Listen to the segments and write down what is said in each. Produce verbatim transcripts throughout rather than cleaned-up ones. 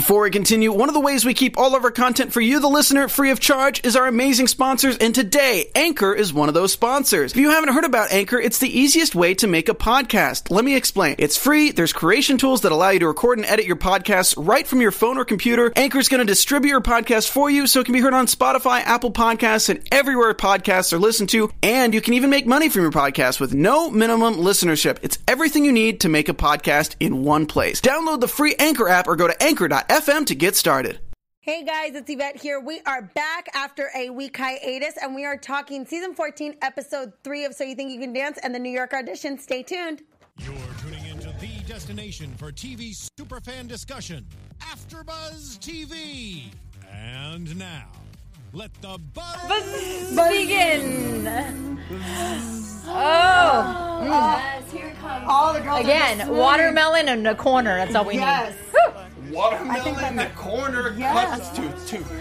Before we continue, one of the ways we keep all of our content for you, the listener, free of charge is our amazing sponsors, and today, Anchor is one of those sponsors. If you haven't heard about Anchor, it's the easiest way to make a podcast. Let me explain. It's free, there's creation tools that allow you to record and edit your podcasts right from your phone or computer. Anchor's going to distribute your podcast for you so it can be heard on Spotify, Apple Podcasts, and everywhere podcasts are listened to, and you can even make money from your podcast with no minimum listenership. It's everything you need to make a podcast in one place. Download the free Anchor app or go to anchor dot f m to get started. Hey guys, it's Yvette here. We are back after a week hiatus, and we are talking season fourteen, episode three of So You Think You Can Dance and the New York audition. Stay tuned. You're tuning into the destination for T V superfan discussion, AfterBuzz T V. And now, let the buzz, buzz begin. Oh, yes, here it comes. All the girls again, watermelon in the corner. That's all we yes. need. Woo. Watermelon in the corner. Yes. Cuts to two.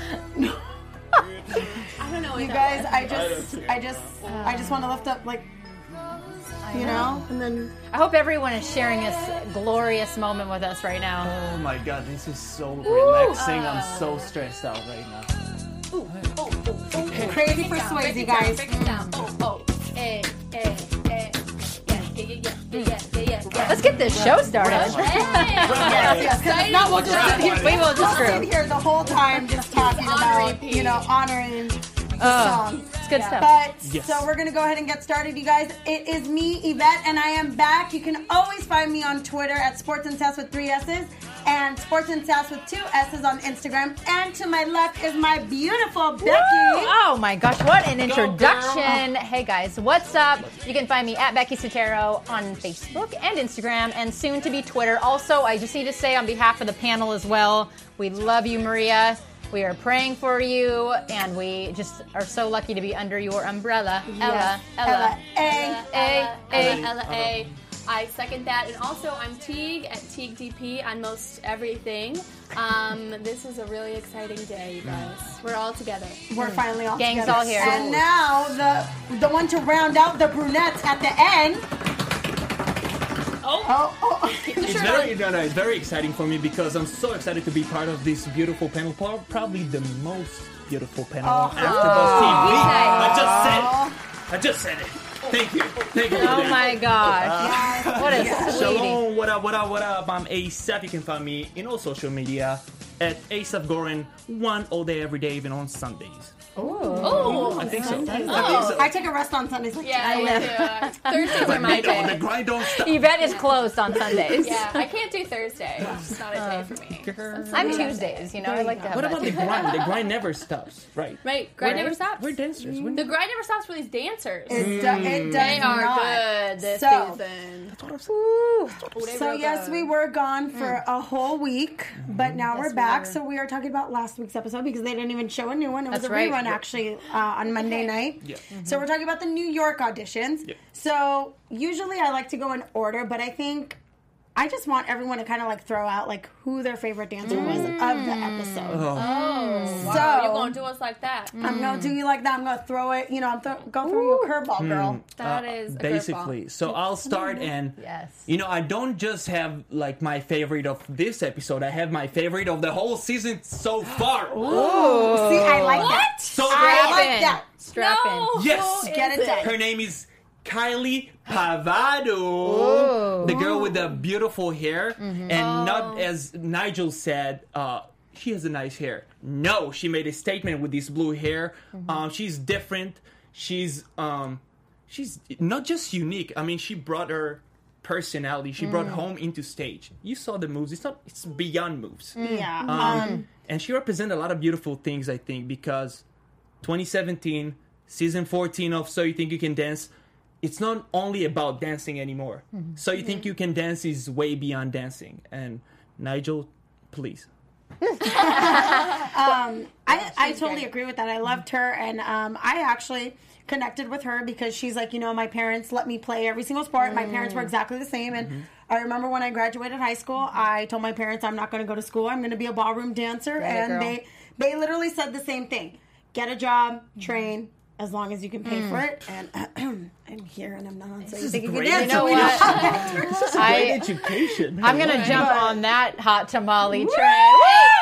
I don't know. You guys, I just, I just, I just want to lift up, like, you know, and then. I hope everyone is sharing this glorious moment with us right now. Oh my God, this is so relaxing. Uh, I'm so stressed out right now. Ooh, oh, oh, oh. Crazy for Swayze, guys. Break it down. Oh, oh, eh, eh, eh. Yeah, yeah, yeah, yeah, yeah, yeah, yeah. Let's get this show started. Yes, yes, because now we'll just sit here. We will just we'll sit here the whole time just talking about, you know, honoring the uh, song. It's good stuff. But, yes. So we're going to go ahead and get started, you guys. It is me, Yvette, and I am back. You can always find me on Twitter at Sports and Sass with three S's and Sports and Sass with two S's on Instagram. And to my left is my beautiful Becky. Woo! Oh my gosh, what an introduction. Hey guys, what's up? You can find me at Becky Sotero on Facebook and Instagram and soon to be Twitter. Also, I just need to say on behalf of the panel as well, we love you, Maria. We are praying for you, and we just are so lucky to be under your umbrella. Yes. Ella, Ella, Ella, A, A, Ella, Ella, A. I second that. And also, I'm Teague at Teague D P on most everything. Um, this is a really exciting day, you guys. We're all together. We're finally all Gang's together. all here. And now, the the one to round out the brunettes at the end. Oh, Oh, oh. It's very, no, no, it's very exciting for me because I'm so excited to be part of this beautiful panel. Probably the most beautiful panel on AfterBuzz T V. I just said it. I just said it. Thank you. Thank you. Oh my gosh. Uh, what a sweetie. Shalom, what up, what up, what up? I'm Asaph. You can find me in all social media at Asaph Gorin, one all day, every day, even on Sundays. oh, I think so. I think Oh. so. I take a rest on Sundays. Like, yeah, I do. Uh, Thursdays are my But no, the day. grind don't stop. Yvette is closed on Sundays. Yeah, I can't do Thursday. It's just not a day for me. I'm Tuesdays, you know, I like to have What that about the too. grind? The grind never stops, right? Right, grind We're- never stops. We're dancers. We're The grind never stops for these dancers. It, do, it does They are not. good this So- season. Woo. Oh, they So real yes, good. we were gone for a whole week, but now we're we back. were. So we are talking about last week's episode because they didn't even show a new one. It was That's a right. rerun actually uh, on Monday night. Yeah. So we're talking about the New York auditions. Yeah. So usually I like to go in order, but I think I just want everyone to kind of like throw out like who their favorite dancer was of the episode. Oh, So- wow. You're going to do us like that. I'm gonna do you like that. I'm gonna throw it. You know, I'm th- go throw you a curveball, girl. That Uh, is a basically. So I'll start, and Yes. you know, I don't just have like my favorite of this episode. I have my favorite of the whole season so far. Ooh, see, I like that. So I great. like in. that. Strap No. in. Yes, Get it done. her name is Kylie Pavado, Ooh. the girl with the beautiful hair, and not as Nigel said. Uh, she has a nice hair. No, she made a statement with this blue hair. Um, she's different. She's um, she's not just unique. I mean, she brought her personality. She brought home into stage. You saw the moves. It's not. It's beyond moves. Yeah. Um, and she represents a lot of beautiful things, I think, because twenty seventeen, season fourteen of So You Think You Can Dance, it's not only about dancing anymore. Mm-hmm. So You Think You Can Dance is way beyond dancing. And Nigel, please. Um, I, I totally agree with that. I loved her, and um, I actually connected with her because she's like, you know, my parents let me play every single sport. My parents were exactly the same, and I remember when I graduated high school, I told my parents I'm not going to go to school. I'm going to be a ballroom dancer, Get it, and girl. they they literally said the same thing: get a job, train. As long as you can pay for it, and I'm here and I'm not on. So you think you can great. dance? You know so we what? don't- This is I- great education. I'm gonna jump But- on that hot tamale train.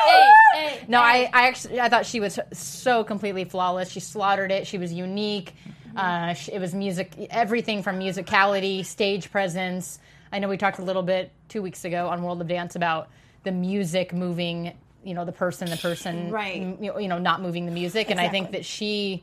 No, I, I actually I thought she was so completely flawless. She slaughtered it. She was unique. Uh, she, it was music, everything from musicality, stage presence. I know we talked a little bit two weeks ago on World of Dance about the music moving, you know, the person, the person, Right. m- you know, not moving the music. And I think Exactly. that she,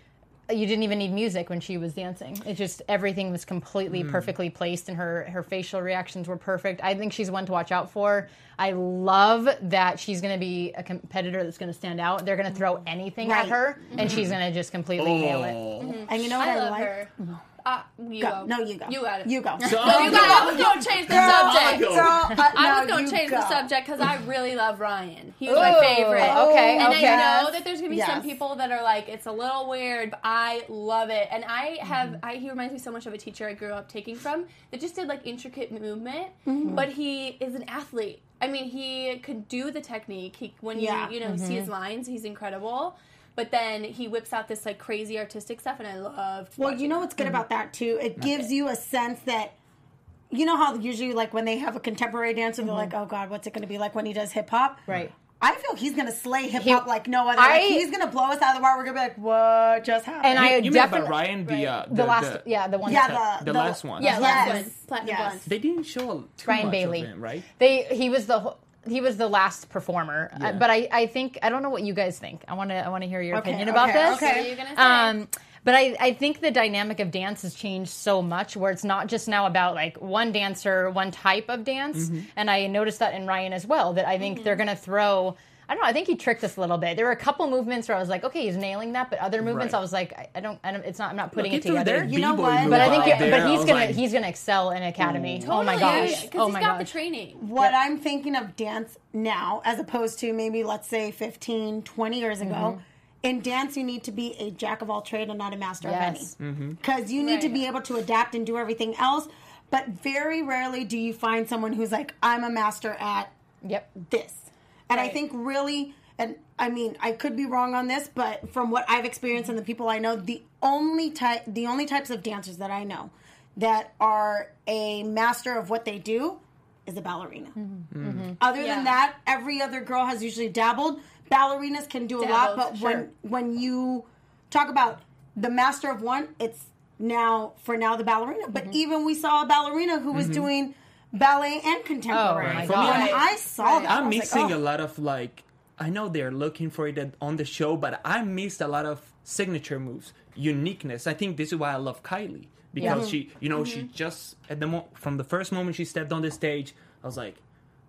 you didn't even need music when she was dancing. It just, everything was completely perfectly placed, and her, her facial reactions were perfect. I think she's one to watch out for. I love that she's going to be a competitor that's going to stand out. They're going to throw anything Right. at her, and she's going to just completely nail it. And you know what I, I love like? her. Uh, you Go. go. No, you go. You got it. You go. So No, you got it. I was going to change the subject. go. Girl, uh, I no, was going you to change go. the subject because I really love Ryan. He's Ooh, my favorite. okay, and okay. I know that there's going to be Yes. some people that are like, it's a little weird, but I love it. And I have, Mm-hmm. I, he reminds me so much of a teacher I grew up taking from that just did like intricate movement, Mm-hmm. but he is an athlete. I mean, he could do the technique. He, when Yeah. you, you know, see his lines, he's incredible. But then he whips out this like crazy artistic stuff, and I loved. Well, watching you know it. what's good about that too? It gives you a sense that, you know how usually like when they have a contemporary dancer, they're like, oh God, what's it going to be like when he does hip hop? Right. I feel he's going to slay hip hop He- like no other. I- like, he's going to blow us out of the water. We're going to be like, what just happened? And I You mean definitely, about Ryan, the, uh, the, the last, the- yeah, the one. yeah, that- the, the last one. Yeah, last Yes. one, Platinum Yes. Blonde. They didn't show too Ryan much Bailey. of him, right? They he was the wh- he was the last performer, Yeah. uh, but I, I think I don't know what you guys think. I want to I want to hear your Okay, opinion about okay, this. okay. What are you gonna say? Um, but I, I think the dynamic of dance has changed so much where it's not just now about like one dancer, one type of dance. Mm-hmm. And I noticed that in Ryan as well, that I think they're going to throw, I don't know, I think he tricked us a little bit. There were a couple movements where I was like, okay, he's nailing that, but other movements Right. I was like, I, I don't, I don't, it's not, I'm not putting Look, it he threw together. that You know B-boy what? move But I think, out it, there. but I he's was gonna, like, he's gonna excel in academy. Oh my Totally, gosh! because Oh he's my got gosh! the training. What I'm thinking of dance now, as opposed to maybe, let's say, fifteen, twenty years ago, Mm-hmm. in dance, you need to be a jack of all trade and not a master Yes. of any. Because you need to Right. be able to adapt and do everything else. But very rarely do you find someone who's like, I'm a master at Yep. this. And I Right. think really, and I mean, I could be wrong on this, but from what I've experienced and the people I know, the only type, the only types of dancers that I know that are a master of what they do is a ballerina. Other Yeah. than that, every other girl has usually dabbled. Ballerinas can do a lot, Dabbled, but sure. when when you talk about the master of one, it's now for now the ballerina. But even we saw a ballerina who was doing ballet and contemporary. Oh, my When God. I saw that, I I'm was missing like, oh. a lot of like. I know they're looking for it on the show, but I missed a lot of signature moves, uniqueness. I think this is why I love Kylie because Yeah. she, you know, she just at the mo- from the first moment she stepped on the stage, I was like,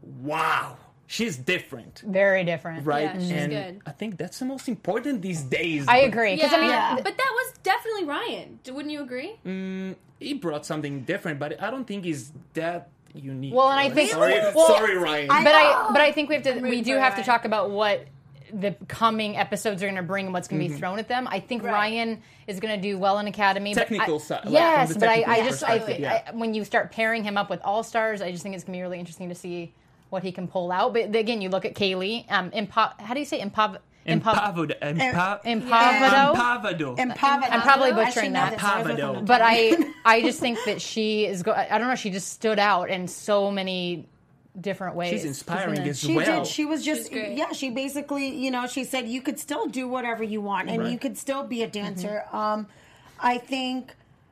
wow, she's different, Very different. right? Yeah, she's and good. I think that's the most important these days. I but agree. Yeah, Because I mean, Yeah. but that was definitely Ryan. D- Wouldn't you agree? He brought something different, but I don't think he's that unique. Well, and I right? think- sorry, well, sorry, Ryan. I- but I but I think we have to we rooting do for have to Ryan. talk about what the coming episodes are going to bring and what's going to Mm-hmm. be thrown at them. I think Right. Ryan is going to do well in Academy. but Technical I- side, like, from yes, the but I, technical I just I perspective, think yeah. I, when you start pairing him up with all stars, I just think it's going to be really interesting to see what he can pull out. But again, you look at Kaylee. Um, impo- how do you say impav? Empavado. Empa- Empavado. Empavado. Empavado. I'm probably I should butchering know that. this. I was looking Empavado. at But I I just think that she is. Go- I don't know. She just stood out in so many different ways. She's inspiring gonna- as She well. did. She was just, She's great. yeah, she basically, you know, she said you could still do whatever you want and Right. you could still be a dancer. Mm-hmm. Um, I think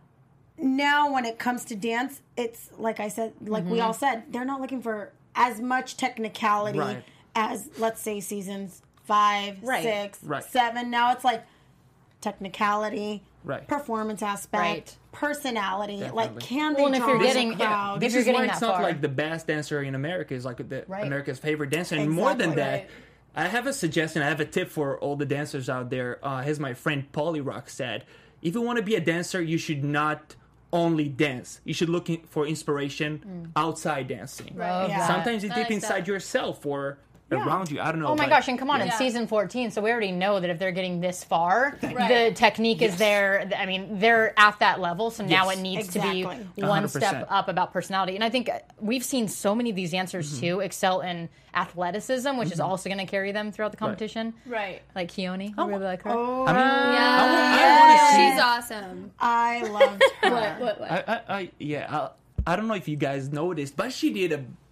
now when it comes to dance, it's like I said, like Mm-hmm. we all said, they're not looking for as much technicality Right. as, let's say, seasons five, Right. six, Right. seven. Now it's like technicality, Right. performance aspect, Right. personality. Like, Definitely. can Well, they and if draw you're the getting- crowd? if This you're is getting why that it's not far. like the best dancer in America is like the Right. America's favorite dancer, and more than Exactly. that, Right. I have a suggestion. I have a tip for all the dancers out there. Uh, as my friend Polly Rock said, if you want to be a dancer, you should not only dance. You should look in- for inspiration outside dancing. Right. Yeah. Sometimes it's I deep like inside that. yourself or around you. I don't know. Oh my but- gosh, and come on, in Yeah. season fourteen, so we already know that if they're getting this far, Right. the technique is there. I mean, they're at that level, so now Yes. it needs Exactly. to one be one hundred percent. step up about personality. And I think uh, we've seen so many of these dancers, Mm-hmm. too, excel in athleticism, which is also going to carry them throughout the competition. Right. Like Keone, I really like her. Oh, I mean, Yeah. I, wa- I want to see. She's awesome. I loved her. What? What? What? I, I, I, yeah, I, I don't know if you guys noticed, but she did a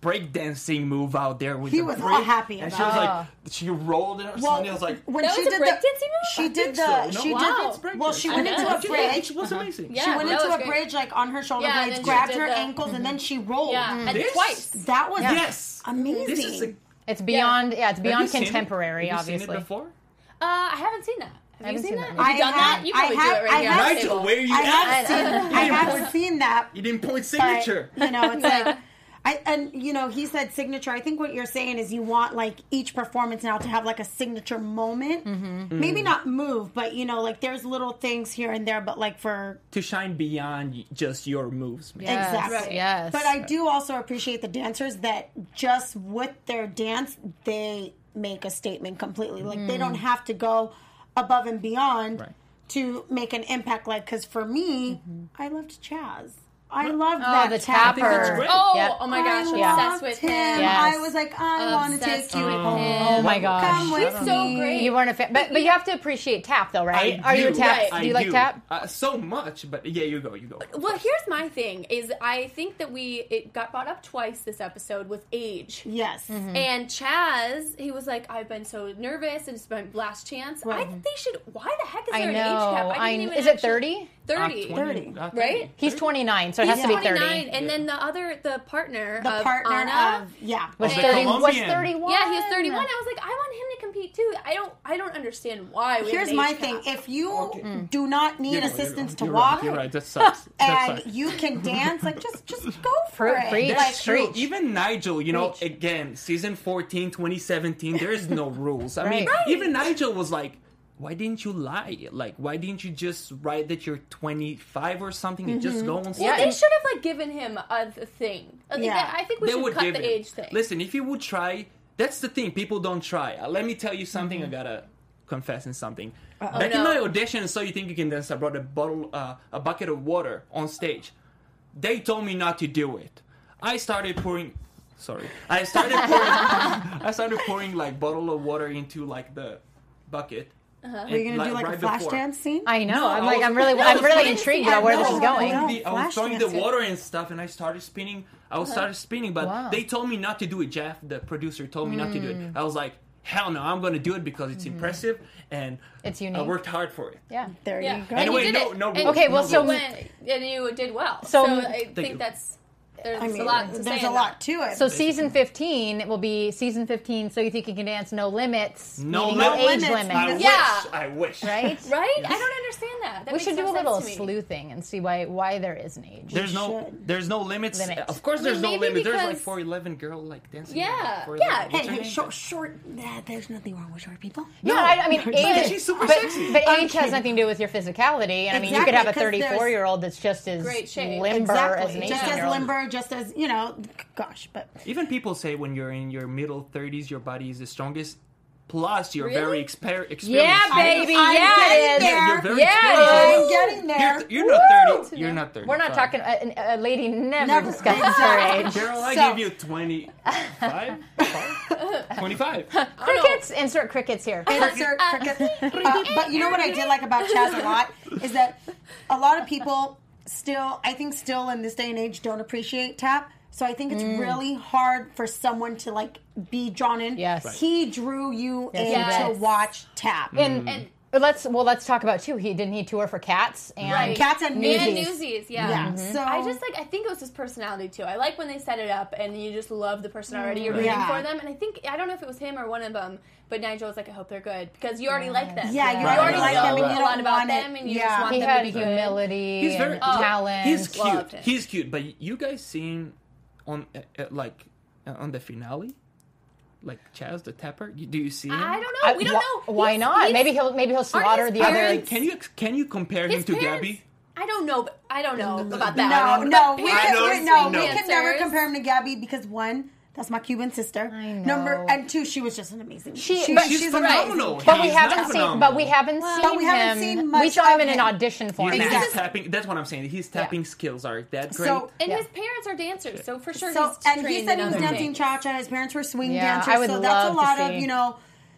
breakdancing move out there with He the was break, all happy and about she was it. like, she rolled it or something. I was like, when That she was a did the breakdancing move? she I did think the so. No, she wow. did Break well she dance. went I into know. a She bridge. It was amazing. Yeah. She went that into was a great. bridge like on her shoulder Yeah, and blades, then she grabbed did her the- ankles, and then she rolled. Yeah, and This- twice. That was Yes. amazing. This is a, It's beyond, yeah, it's have beyond you seen it? contemporary, Have you obviously. Seen it before? Uh, I haven't seen that. Have haven't you seen seen that? that. Have you I done have- that? You I probably have- do it right I here on the Nigel, table. where are you I at? have seen, I have seen that. You didn't point but, signature. you know, it's like, I and you know, he said signature. I think what you're saying is you want like each performance now to have like a signature moment. Mm-hmm. Maybe not move, but you know, like there's little things here and there. But like for To shine beyond just your moves, man. Yes, Exactly. Right. yes. But I do also appreciate the dancers that just with their dance, they make a statement completely. Like they don't have to go above and beyond Right. to make an impact. Like, because for me, I loved Chaz. I loved Oh, that the tapper. tapper. that's great. Oh, Yep. oh my gosh, I obsessed loved with him. him. Yes. I was like, I want to Obsessed take you with home. him. Oh my gosh. Come with He's so me. great. You weren't a fan, but, but you have to appreciate tap, though, right? I Are you a do. tap? Right. Do you I like tap? Uh, so much, but yeah, you go, you go. Well, here's my thing: is I think that we it got brought up twice this episode with age. Yes. Mm-hmm. And Chaz, he was like, "I've been so nervous, and it's my last chance." I think they should. Why the heck is I there an know. age cap? I didn't kn- even is it actually- thirty? Thirty. Uh, thirty. uh, Right? He's twenty-nine, so it has He's to be twenty-nine, thirty. and then the other, the partner, The of partner Anna, of, yeah. Was the thirty? Was Colombian. thirty-one? yeah, he was thirty-one. I was like, I want him to compete too. I don't, I don't understand why. We have Here's an my age thing. cap. If you Okay. do not need You're right, assistance you're to right, walk You're right. That sucks. That and sucks. you can dance, like just just go for Pre- it. preach. Like, That's true. Preach. Even Nigel, you know, Preach. again, season fourteen, twenty seventeen, there is no rules. I mean, Right. Right. even Nigel was like, why didn't you lie? Like, why didn't you just write that you're twenty-five or something and just go on Well, stage? Yeah, they and- should have like given him a th- thing. I think, Yeah. that- I think we They should would cut give the it. age thing. Listen, if you would try, that's the thing. People don't try. Uh, let me tell you something. Mm-hmm. I gotta confess in something. Uh-oh. Back Oh, in no. my audition, So You Think You Can Dance, I brought a bottle, uh, a bucket of water on stage. They told me not to do it. I started pouring. Sorry, I started pouring. I started pouring like bottle of water into like the bucket. Uh-huh. Are you gonna do like a flash dance scene? I know. No, I'm I like, was- I'm really, I I'm was really trying to intrigued see- about where I this know, is I going. know. The, I was Flash throwing the dancing. water and stuff, and I started spinning. I was started spinning, but Wow. they told me not to do it. Jeff, the producer, told me not to do it. I was like, hell no, I'm going to do it because it's impressive and It's I unique. worked hard for it. Yeah. There Yeah. you go. And Anyway, you did no- it. no And rules, Okay, well, no so- rules. went, and you did well. So- So, I Thank think you. that's there's I mean, a lot to say. there's a in lot that. to it. So season fifteen, it will be season fifteen. So You Think You Can Dance? No limits. No meaning limits. age limits. limit. I Yeah. wish. I wish. Right. Right? I don't understand that. that We makes should no do a sense little to me. sleuthing and see why why there is an age. There's no, should. there's no limits. Limits. Of course, I there's mean, no maybe limits. There's like because- four eleven girl like dancing. Yeah, four yeah. eleven. What's Hey, her hey, name? short, short. Nah, there's nothing wrong with short people. No, I, I mean age. she's super but, sexy. but age has nothing to do with your physicality. And I mean, you could Exactly, have a 'cause there's- thirty-four-year-old that's just as Great shape. limber as an Exactly. Just as eighteen-year-old. limber, just as you know. Gosh, but Even people say when you're in your middle thirties, your body is the strongest. Plus, you're Really? very exper- experienced. Yeah, baby. I'm yeah, getting it is. there. You're very Yeah, experienced. I'm getting there. You're, you're not Woo! thirty. You're not thirty. We're not Fine. talking. A, a lady never, Never. discusses her age. Girl, I So- gave you twenty-five? twenty-five? Crickets. Insert crickets here. Insert cricket. Uh, but you know what I did like about Chaz a lot is that a lot of people still, I think, still in this day and age, don't appreciate tap. So I think it's really hard for someone to like be drawn in. Yes. Right. He drew you Yes, in he to did. watch tap. And, And- let's well, let's talk about too. He didn't he tour for Cats and Right. Cats and And Newsies. Newsies, yeah. Yeah. Mm-hmm. So I just like I think it was his personality too. I like when they set it up and you just love the person already. You're rooting Yeah. for them, and I think I don't know if it was him or one of them, but Nigel was like, I hope they're good because you already like them. Yeah, you you Right, already right, know right, right. a lot about want it. them, and you Yeah. just want he them had to be good. humility He's very and oh, talent. He's Loved cute. it. He's cute. But you guys seen on uh, uh, like uh, on the finale, like Chaz the Tapper? You- Do you see him? I don't know. I- We don't wh- know. Why He's- not? he's- Maybe he'll maybe he'll slaughter his the I other. mean, can you can you compare him His to parents- Gabby? I don't know. But I don't know about that. No, But no, we parents can, know, we, are no, swing we can never dancers. compare him to Gabby because one, that's my Cuban sister. I know. Number and two, she was just an amazing. She- she- but She's, she's phenomenal. amazing. But we He's haven't not seen. phenomenal. But we haven't seen But we haven't him. seen we much saw him of in an him. audition His format. tapping. That's what I'm saying. His tapping skills are that great. So And Yeah. his parents are dancers, so for sure So he's and trained he said in he was other dancing things. cha cha. His parents were swing Yeah, dancers, I would so that's a love to lot see. of you know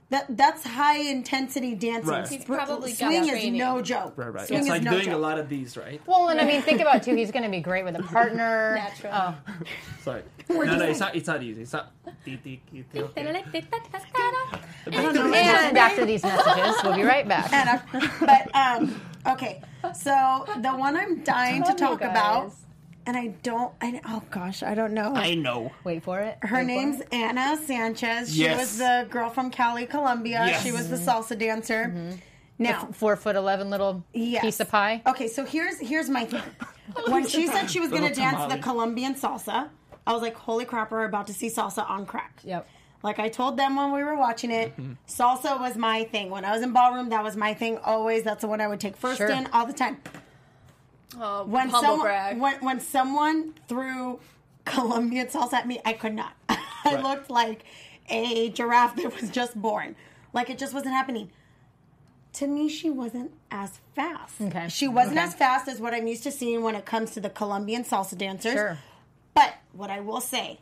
that that's high intensity dancing. Right. He's Spr- probably got swing is training. no joke. Right, right. Swing It's is like no doing joke. a lot of these, right? Well, and I mean, think about too. He's going to be great with a partner. Natural. Oh, Sorry. No, no, it's not. It's not easy. It's not. Okay. and after these messages, we'll be right back. And I- but um, okay, so the one I'm dying to Love you talk about, guys. and I don't. I, oh gosh, I don't know. I know. Wait for it. Her Wait for name's it. Anna Sanchez. She Yes. was the girl from Cali, Colombia. Yes. She was the salsa dancer. Mm-hmm. Now, Four foot eleven little yes. piece of pie. Okay, so here's here's my thing. When she said she was going to Little dance tamale. the Colombian salsa, I was like, "Holy crap, we're about to see salsa on crack." Yep. Like I told them when we were watching it, salsa was my thing. When I was in ballroom, that was my thing always. That's the one I would take first Sure. in all the time. Oh, When humble someone brag. when when someone threw Colombian salsa at me, I could not. I Right. looked like a giraffe that was just born. Like it just wasn't happening. To me, she wasn't as fast. Okay. She wasn't Okay. as fast as what I'm used to seeing when it comes to the Colombian salsa dancers. Sure. But what I will say,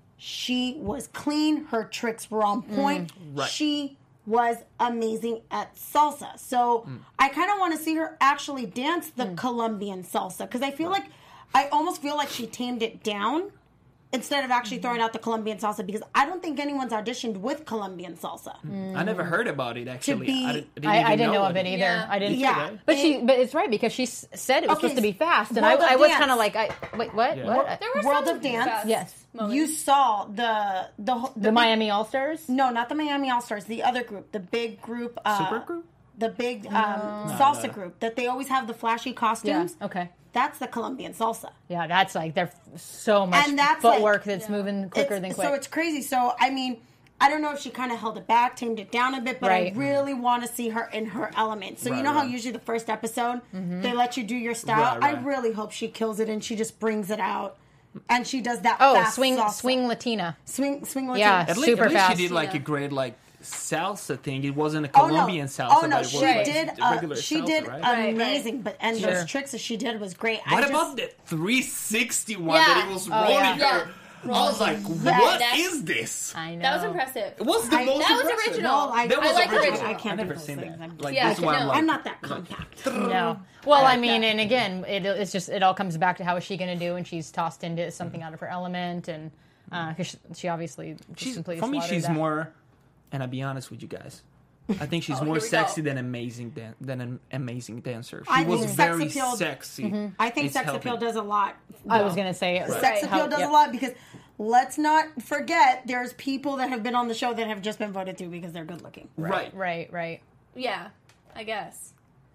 she was clean. Her tricks were on point. Right. She was amazing at salsa. So I kind of want to see her actually dance the Colombian salsa because I feel like I almost feel like she tamed it down instead of actually throwing out the Colombian salsa because I don't think anyone's auditioned with Colombian salsa. I never heard about it actually. be- I didn't, I didn't, I, even I didn't know, know of it either. Yeah. I didn't. Yeah. But she, It- but it's right because she s- said it was Okay, supposed to be fast, and I, World of I was Dance. kind of like, I wait, what? Yeah. What? There were World some of Dance? fast Yes. moments. You saw the the whole- The Miami All Stars. No, not the Miami All Stars. The other group, the big group, uh, Super group? the big um, salsa no. group that they always have the flashy Yeah. costumes. Okay. That's the Colombian salsa. Yeah, that's like there's so much And that's footwork like- that's moving quicker It's- than quick. So it's crazy. So I mean, I don't know if she kind of held it back, tamed it down a bit, but Right. I really want to see her in her element. So you Right, know how right. usually the first episode they let you do your style. Right, right. I really hope she kills it and she just brings it out. And she does that. oh, fast swing, salsa. swing Latina. swing, swing. Latina. Yeah, At least, super at least fast. she did like Yeah. a great like salsa thing. It wasn't a Oh no! Colombian salsa. Oh but no! it was She like did. the Uh, regular she salsa, did right? Right, amazing. But and Sure. those tricks that she did was great. What I about just, the three sixty one Yeah. that he was Oh, rolling yeah. her? I was like, Yeah. what That's- is this? I know. That was impressive. What's the I- most That was impressive? original. No, I, That I was like original. original. I can't I've do never those seen things. that. I'm- Like Yeah, this I one, know. I'm like, I'm not that compact. No. Well, I I, like mean, that. and again, it, it's just it all comes back to how is she going to do, and she's tossed into something out of her element, and because she, she obviously just she's, completely for me, slaughtered she's that. more, and I'll be honest with you guys, I think she's Oh, more here we sexy go. than amazing dan- than an amazing dancer. She I was think sex very appeal- sexy. I think It's sex helping. appeal does a lot. I was going to say Sex Right. appeal how- does yep. a lot because let's not forget there's people that have been on the show that have just been voted through because they're good looking. Right. Right, right. Yeah, I guess.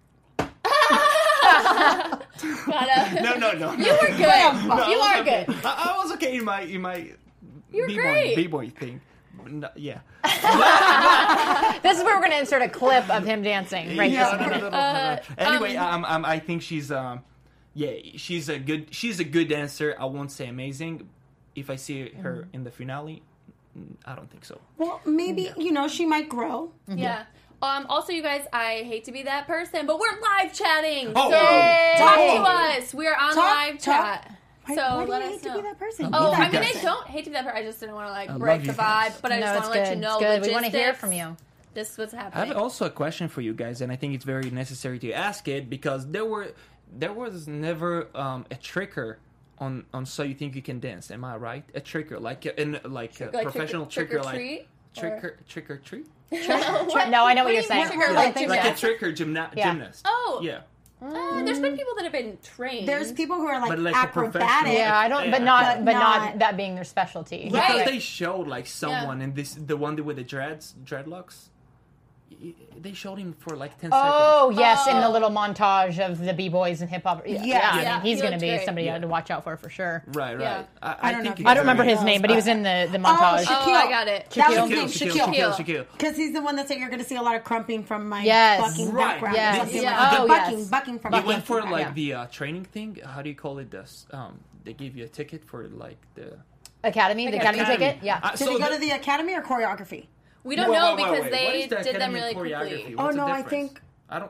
Gotta. No, no, no. You were good. No, you I are was okay. good. I, I was okay in my in my You were b-boy great. b-boy thing. No, yeah. This is where we're going to insert a clip of him dancing right Yeah, this no, no, minute. no, no, no. Anyway, um, um, um, I think she's um, yeah, she's a good she's a good dancer. I won't say amazing. If I see her in the finale, mm, I don't think so. Well, maybe you know she might grow. Yeah. Um, also, you guys, I hate to be that person, but we're live chatting. Oh, so Yay! talk Hey. to us. We are on Talk- live talk. chat. Why, so why do let you us hate know. to be that person? Oh, Be I that mean, I person. don't hate to be that person. I just didn't want to like love break you the guys. vibe, but I No, just it's want to let good. you know. It's good. We want to hear logistics. from you. This is what's I happening. have also a question for you guys, and I think it's very necessary to ask it because there were there was never um, a tricker on on So You Think You Can Dance. Am I right? A tricker, like a, in like a Like professional trick, tricker, or like treat? tricker trick or treat, What? No, I know what, do you're you saying. mean, trick or I like think like so. a tricker gymna- Yeah. gymnast. Oh. Yeah. Uh, there's been people that have been trained. There's people who are like, But like a acrobatic. professional- Yeah, I don't, but Yeah. not, But but not, not- that being their specialty. Right. Because they showed like someone in this, the one with the dreads, dreadlocks. y- They showed him for like ten Oh seconds. yes, in the Oh. little montage of the b boys and hip hop. Yeah, Yeah. yeah, I Yeah, mean, he's he going to looked be great. somebody Yeah. to watch out for for sure. Right, right. Yeah. I, I I, don't think know. it's I don't remember very- his name, but he was in the the montage. Shaquille. Oh, I got it. That was Shaquille. his name, Shaquille, Shaquille. Shaquille, Shaquille. Because he's the one that said you're going to see a lot of crumping from my Yes. bucking Right. background. Yes. Or something Yeah. like that. Oh, bucking, yes. bucking from He my went for background. like Yeah. the uh, training thing. How do you call it? This um, they give you a ticket for like the. Academy, the Academy, Academy. ticket. Yeah. Uh, Did so he go the- to the academy or choreography? We don't Wait, know wait, wait, because wait. What they is the did them Academy really choreography? quickly. What's Oh, the no, I difference? think- I don't.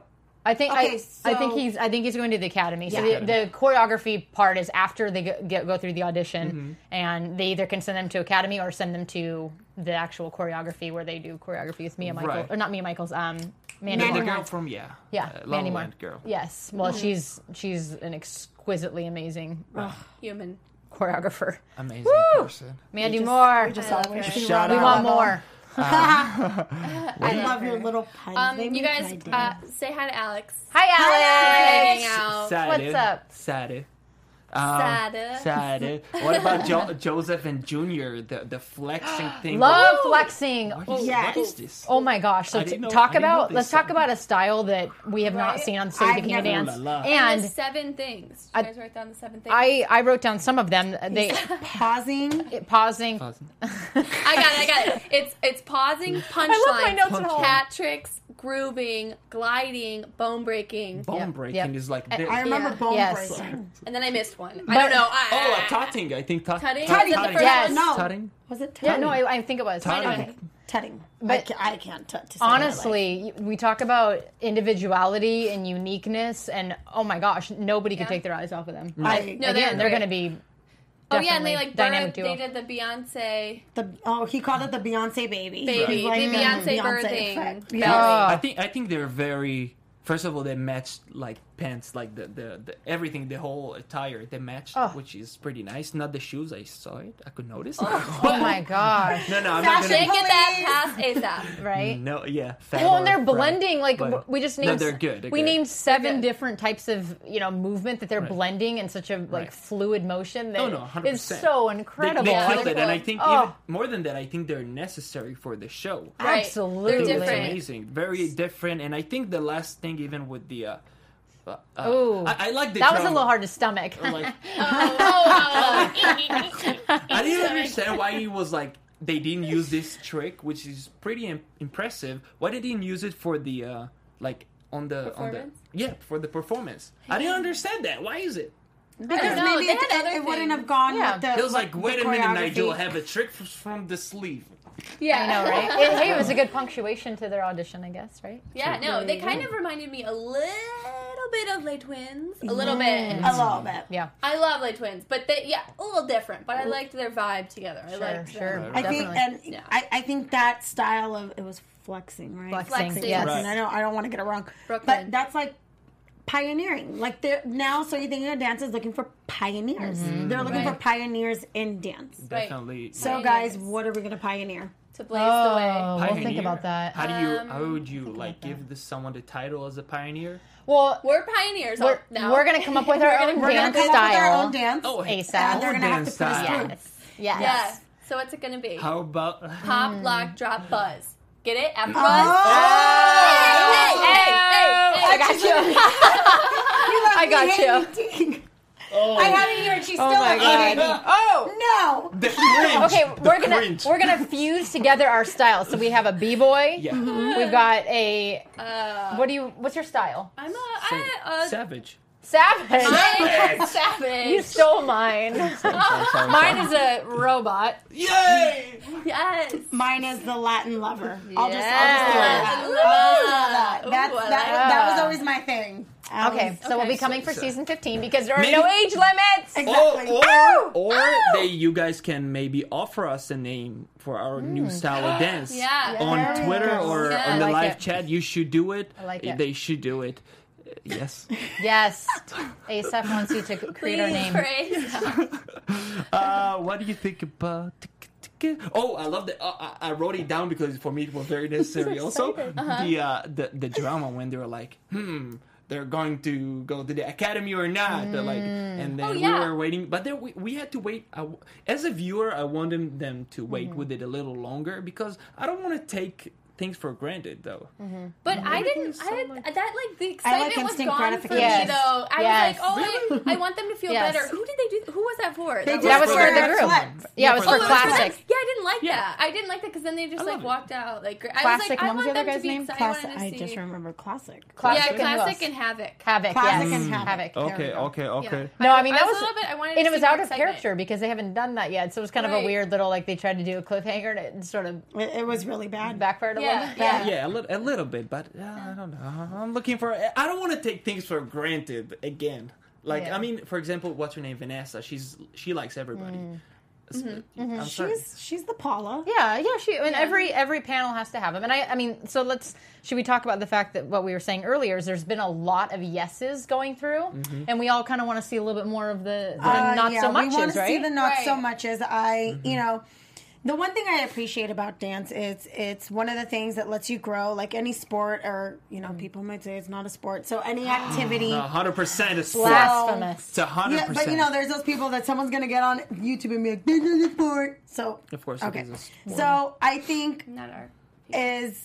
I think Okay, I, so- I think he's I think he's going to the academy. So Yeah. the, the choreography part is after they go, get, go through the audition, Mm-hmm. and they either can send them to academy or send them to the actual choreography where they do choreography with Mia Michael Right. or not Mia Michaels, um, Mandy The, Mandy Moore. girl Moore. from yeah, Yeah, uh, La La Mandy Moore. Land girl. Yes, well she's she's an exquisitely amazing Human. choreographer. Amazing Woo! person. Mandy just- Moore. we just I love always her. should Shout run we out. want level. more. I love your little puns. Um, They you make guys my day. uh, say hi to Alex. Hi, Hanging Alex. out. Saturday. What's up? Saturday. Um, Saturday. Saturday. What about jo- Joseph and Junior? The the flexing thing. Love flexing. What is, Yes. what is this? Oh my gosh! So I t- didn't know- I talk didn't know about this let's talk song. about a style that we have not Right? seen on City I've of the King of never- Dance, La, la, la. And and the seven things. I- Did you guys write down the seven things? I I wrote down some of them. They Pausing. it, pausing. Pausing. I got it. I got it. It's it's pausing, punchline, love my notes at home. hat tricks, grooving, gliding, bone breaking, Bone Yep, breaking yep. is like I- this. I remember Yeah. bone Yes. breaking. and then I missed one. I But- don't know. I, Oh, uh, tutting. I think tut- Tutting? tut- Is it the tutting. first Yes. one? No. Tutting. Was it Yeah, tutting? no, I, I think it was. Tutting. Okay. Tutting. But- I, ca- I can't tut to save my life. Honestly, we talk about individuality and uniqueness, and oh my gosh, nobody could Yeah. take their eyes off of them. I- And No, they're again, they're great. going to be. Oh yeah, and they definitely like dynamic birthed, duo. they did the Beyonce The, oh, he called it the Beyonce baby. baby, He's like, the mm, Beyonce birthing. effect. belly. Yeah. I think I think they're very. First of all, they matched like pants, like the the, the everything, the whole attire they matched, Oh. which is pretty nice. Not the shoes. I saw it. I could notice. Oh my gosh! No, no, I'm not Can't gonna. get that past ASAP. Right? No, yeah. fat Well, and or they're right. blending. Like But- w- we just No, named. they're good, they're we good. named seven good. different types of you know movement that they're Right. blending in such a like Right. fluid motion that Oh, no, one hundred is percent. so They, incredible. they I killed like- it, and I think Oh. even more than that, I think they're necessary for the show. Right. Absolutely. They're It's different. amazing, very different, and I think the last thing, even with the, uh, uh, uh, Ooh. I, I like the. That was a drama. little hard to stomach. Like, Oh, I didn't understand why he was like they didn't use this trick, which is pretty Im- impressive. Why they didn't use it for the uh, like on the on the Performance? yeah for the performance? I didn't understand that. Why is it? Because I don't know, maybe they it, had it, other it wouldn't things. have gone Yeah. with the. It was like, the wait a minute, choreography. Nigel, I have a trick f- from the sleeve. yeah, I know, right? It, hey, it was a good punctuation to their audition, I guess, right? Yeah, no, they kind of reminded me a little bit of Les Twins, a little bit. A little bit. Yeah. I love Les Twins, but they, yeah, a little different. But I liked their vibe together. I Sure, liked sure. them. I think, Definitely. and Yeah. I, I think that style of it was flexing, right? Flexing, Flexing. yes. Flexing. I don't, I don't want to get it wrong, Brooklyn. but that's like pioneering. Like they're now, so you think of dance is looking for pioneers. They're looking for Right. pioneers in dance. Right. Definitely. So, Pioneers. guys, what are we gonna pioneer? To blaze the way. Oh, we'll think Pioneer. about that. How do you? Um, how would you like give this someone the title as a pioneer? Well, We're pioneers we're, now. we're gonna come up with our own We're gonna dance come up with our style. own dance. Oh, hey, ASAP. And they're gonna have to dance put us style. through. Yes. Yes. Yeah. So what's it gonna be? How about? Pop, lock, drop, buzz. Get it? After buzz. Oh! Hey, hey, hey, hey, I got you. I got you. Oh, I haven't heard. She's still Oh my eating. god. Oh. No. the cringe. Okay, The we're gonna cringe. we're gonna fuse together our styles. So we have a b-boy. Yeah. We've got a Uh, what do you? What's your style? I'm a, I, uh, Savage. Savage. I'm You savage. stole mine. Mine is a robot. Yay! Yes. Mine is the Latin lover. I'll just, I'll just Yeah. throw that. Latin I'll lover. throw that. Ooh, That's, I that, like that was that. always my thing. I Okay, was- so we'll be Okay. coming for So- season fifteen because there are Maybe- no age limits. Exactly. Or, Ow! or, or they, you guys can maybe offer us a name for our new style of dance. Yeah. On Yes. Twitter or Yeah. on the I like live it. chat, you should do it. I like it. They should do it. Uh, Yes. Yes, Asaph wants you to create our Please name. praise. Uh, what do you think about? Oh, I love that. Uh, I I wrote it down because for me it was very necessary. Also, the uh, the the drama when they were like, hmm, they're going to go to the academy or not. They're like, and then Oh, yeah. we were waiting, but then we, we had to wait. I, as a viewer, I wanted them to wait with it a little longer because I don't want to take things for granted, though. But I Everything didn't. is so, I did, like- that like the I excitement like was instant gone for gratification. me Yes. though. I Yes. was like, oh, I, I want them to feel Yes. better. Who did they do? Who was that for? They that did That was for for the their group. flex. Yeah, it was Yeah, for for Oh, it was classic. classic. Yeah, I didn't like Yeah. that. I didn't like that because then they just I like love it. walked out. Like I Classic. was like, What I was want the other them to guy's be name? excited. Classic. I, I wanted to just see. remember classic. Classic Yeah, and who classic else? and havoc. Havoc. Classic yes. and Havoc. Havoc. Okay, okay, okay. Yeah. No, I mean I that was was, a little bit- I wanted and to it was see more out of excitement. character because they haven't done that yet. So it was kind of a Right. weird little like they tried to do a cliffhanger and it sort of It, it was really bad. backfired a Yeah, Yeah, yeah. Yeah, a, li- a little bit, but uh, I don't know. I'm looking for. I don't want to take things for granted again. Like, Yeah. I mean, for example, what's her name? Vanessa. She's she likes everybody. Mm. Mm-hmm. I'm sorry. She's she's the Paula. Yeah, yeah. She and every every panel has to have them. And I, I mean, so let's. Should we talk about the fact that what we were saying earlier is there's been a lot of yeses going through, Mm-hmm. and we all kind of want to see a little bit more of the, the Uh, not yeah, so we muches, want to right? see the not so Right. muches. I, Mm-hmm. you know, the one thing I appreciate about dance is it's one of the things that lets you grow, like any sport, or you know, people might say it's not a sport. So any activity. A hundred percent is sport. Blasphemous. It's a hundred Yeah, percent. but you know, there's those people that someone's gonna get on YouTube and be like, "This is a sport." So Of course, okay. it is a sport. So I think Not our. is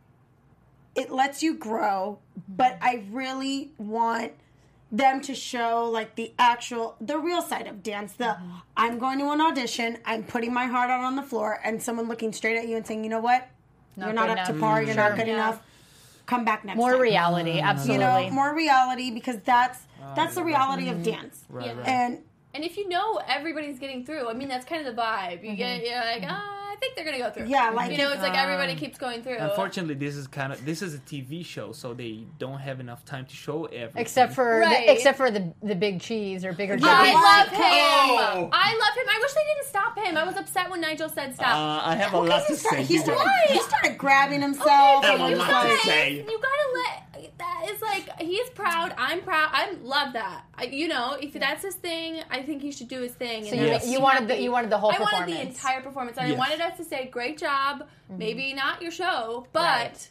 it lets you grow, but I really want them to show like the actual, the real side of dance. The I'm going to an audition, I'm putting my heart out on the floor, and someone looking straight at you and saying, "You know what? Not you're not good up to enough." par. You're not Sure. good Yeah. enough. Come back next More time." reality, You absolutely. know, more reality, because that's that's the reality of dance. Right, Yeah. right. And And if you know everybody's getting through, I mean, that's kind of the vibe. You get, you're like, ah, I think they're gonna go through. Yeah, like- you know, it's like everybody Um, keeps going through. Unfortunately, this is kind of this is a T V show, so they don't have enough time to show everything. Except for Right. the, except for the the big cheese or bigger cheese. I love him. Oh. I love him. I wish they didn't stop him. I was upset when Nigel said stop. Uh, I have a lot to he started, say. he, You started, guys. he started grabbing himself. I have and a was lot like- to Guys, say. you gotta let. That is like he's proud. I'm proud. I love that. I, you know, if that's his thing, I think he should do his thing. So and you, that Yes. makes you me wanted the happy. you wanted the whole I performance. wanted the entire performance. And Yes. I wanted us to say, "Great job." Maybe not your show, but Right.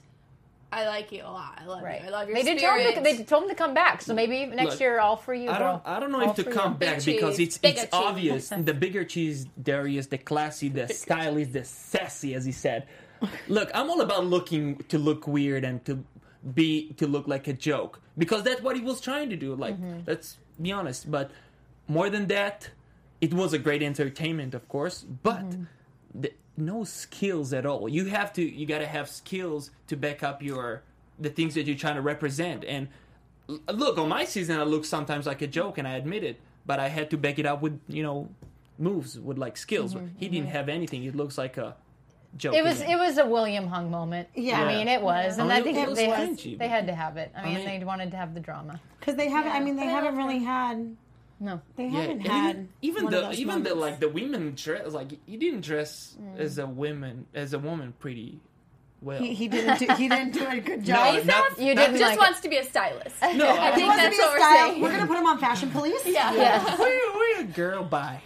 I like you a lot. I love Right. you. I love your They did tell him spirit. to, they told him to come back. So maybe next Look, year, all for you. I girl. don't. I don't know All if to for come you. back Big because cheese. it's Bigger it's cheese. obvious. The bigger cheese there is, the classy, the stylish, the sassy, as he said. Look, I'm all about looking to look weird and to be to look like a joke because that's what he was trying to do. Like, Mm-hmm. let's be honest. But more than that, it was a great entertainment, of course. But Mm-hmm. the, no skills at all. You have to. You got to have skills to back up your the things that you're trying to represent. And l- look, on my season, I look sometimes like a joke, and I admit it. But I had to back it up with you know moves, with like skills. He didn't have anything. It looks like a joke. Mm-hmm. It was to me. it was a William Hung moment. Yeah. I mean it was, and I I mean, think it was they cringy, they but- had to have it. I mean, mean- they wanted to have the drama. Because they haven't. I mean, they but I haven't love really her. had. No, They Yeah, haven't and had even, even one of the those even the moments. like the women dress like you didn't dress Mm. as a woman as a woman pretty well. He, he didn't. Do, he didn't do a good job. No, He's not- not, You not- didn't just like wants to be a stylist. No, I I think Wants to that's be a what we're style. saying. We're gonna put him on Fashion Police. Yeah. yes. We're, we're a girl bye.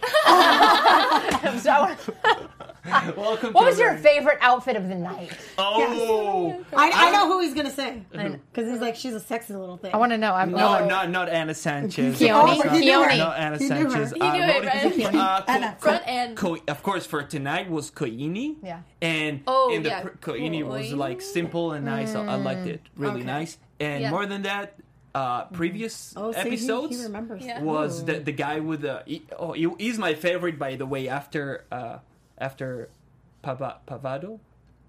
So, Welcome. what to was your our- favorite outfit of the night? Oh, I, I know who he's gonna say because he's like she's a sexy little thing. I want to know. I'm no, oh. not not Anna Sanchez. Keone? It's not- Keone. Not Anna He knew her. Sanchez. He knew it, Rhoda- right? uh, Co- Anna. Co- Front end. Co- of course, for tonight was Koini. Yeah. And Oh, in the yeah. pr- Koini was Koini. like simple and nice. I, I liked it. Really Okay. nice. And Yeah. more than that, uh, previous Oh, see, he- episodes He, remembers. Yeah. was the the guy with the. He, oh, he, he's my favorite, by the way. After uh, after Pava, Pavado.